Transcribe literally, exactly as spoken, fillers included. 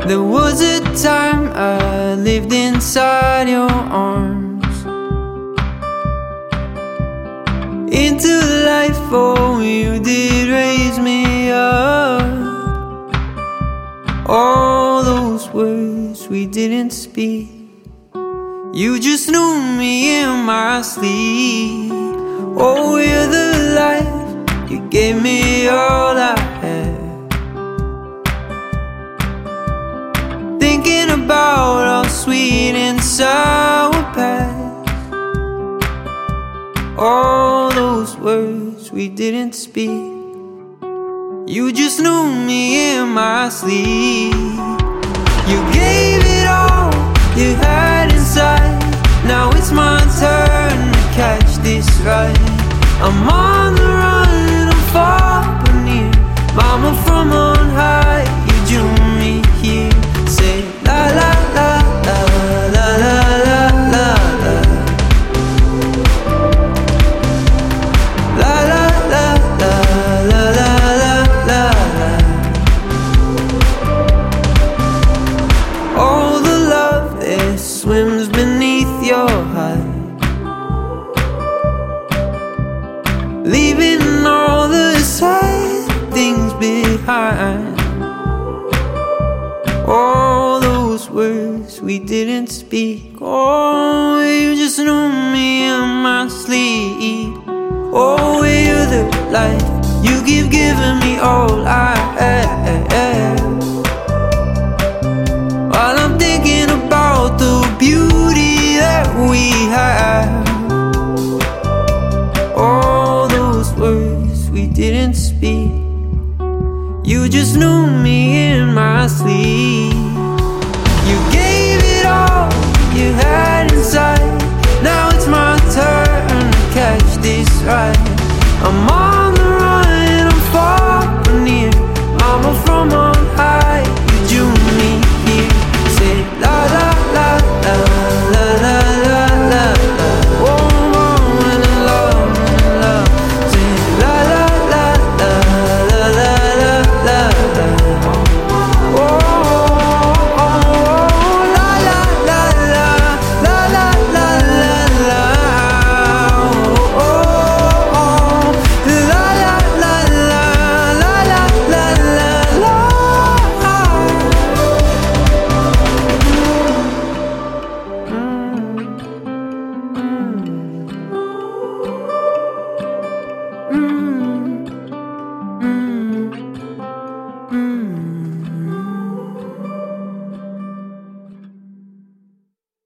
There was a time I lived inside your arms, into life, oh, you did raise me up. All those words we didn't speak, you just knew me in my sleep. Oh, you're the life, you gave me all I had. Thinking about our sweet and sour past, all those words we didn't speak, you just knew me in my sleep. You gave it all you had inside. Now it's my turn to catch this ride. I'm on the run, I'm far but near. Mama from on high, you drew me here. Say la la la la la la la la la. La la la la la la la la. All the love that swims beneath your height, leaving all the sad things behind. All those words we didn't speak, oh, you just knew me in my sleep. Oh, you're the light, you keep giving me all I have, while I'm thinking about the beauty that we have. All those words we didn't speak, you just knew me in my sleep. You gave it all you had inside. Now it's my turn to catch this ride. I'm on the run, I'm far from near. Mama from on high, you drew me here. Say la la la la la la la la la. Oh, oh, and I love, and I love. Say la la la la la la la la la. Oh, oh, oh, la la la la la la la la la. Oh, oh, oh, la la la la la la la la la. Mm, mm, mm, mm.